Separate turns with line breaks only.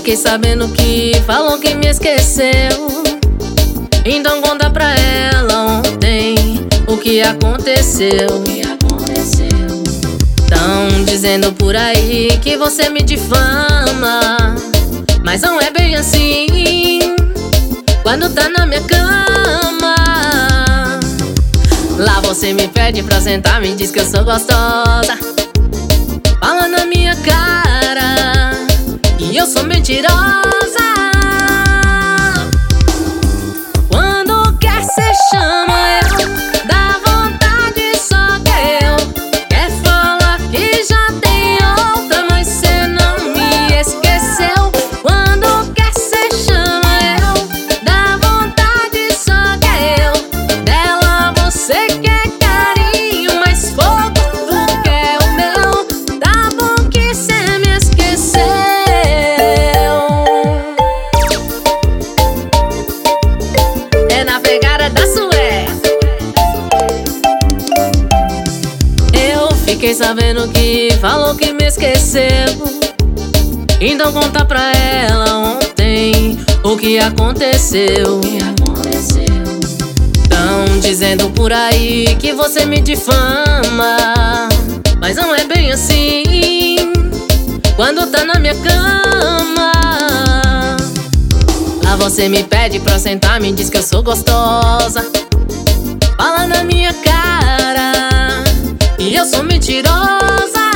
fiquei sabendo que falou que me esqueceu. Então conta pra ela ontem o que aconteceu. Tão dizendo por aí que você me difama, mas não é bem assim quando tá na minha cama. Lá você me pede pra sentar, me diz que eu sou gostosa, fala na minha cara que eu sou mentirosa. Quando quer cê chama eu, dá vontade só que eu. Quer falar que já tem outra, mas cê não me esqueceu. Quando quer cê chama eu, dá vontade só que eu. Dela você quer carinho, mas fogo tu quer o meu. Tá bom que cê me esqueceu. É na pegada da Sué. Eu fiquei sabendo que falou que me esqueceu. Então conta pra ela ontem o que aconteceu. Tão dizendo por aí que você me difama, mas não é bem assim quando tá na minha cama. Lá você me pede pra sentar, me diz que eu sou gostosa, fala na minha cara e eu sou mentirosa.